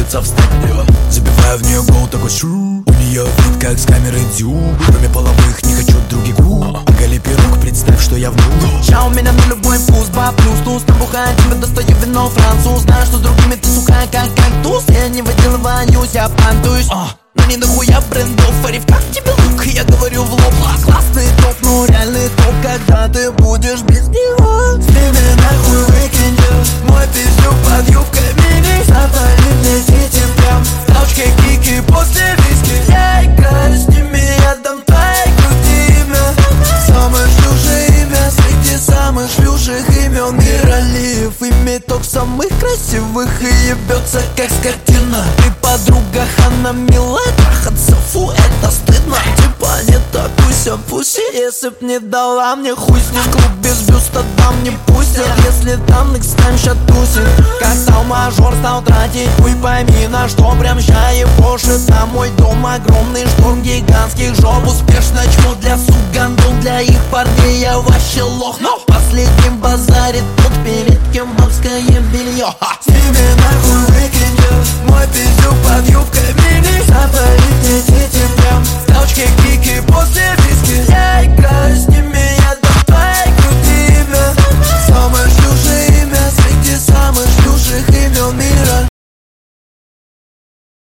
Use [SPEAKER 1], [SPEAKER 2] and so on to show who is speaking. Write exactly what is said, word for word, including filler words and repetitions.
[SPEAKER 1] хочется встать. Забиваю в нее гол такой шу. У нее вид как с камеры дюб. Кроме половых не хочу других губ. Оголи пирог, представь, что я внук.
[SPEAKER 2] Ща у меня на любой вкус, два плюс туз. Набухаю тебя, достаю вино француз. Знаю, что с другими ты сухая как кактус. Я не выделываюсь, я понтуюсь. Но не дохуя брендов, Ариф, как тебе лук? Я говорю в лоб, классный топ, но реальный топ, когда ты будешь без него. Сними нахуй выкинешь мой пиздюк под юбкой мини. Запали мне дети прям строчки кики после виски. Я играю с ними, я дам твоей груди имя. Самое шлюшее имя среди самых шлюших имен. Миралиев имеет топ самых красивых и ебется как скотина. Ты подруга Ханна Мила, трахаться, фу, это стыдно. Типа не такуйся, пуси. Если б не дала мне хуй с ним, клуб без бюста дам не пустят. Если там next time ща тусит, как стал мажор, стал тратить хуй, пойми на что прям ща ебошит. На мой дом огромный шторм гигантских жоп. Успешно чмо для сук, гандон для их парней, я вообще лох. Но последним базарит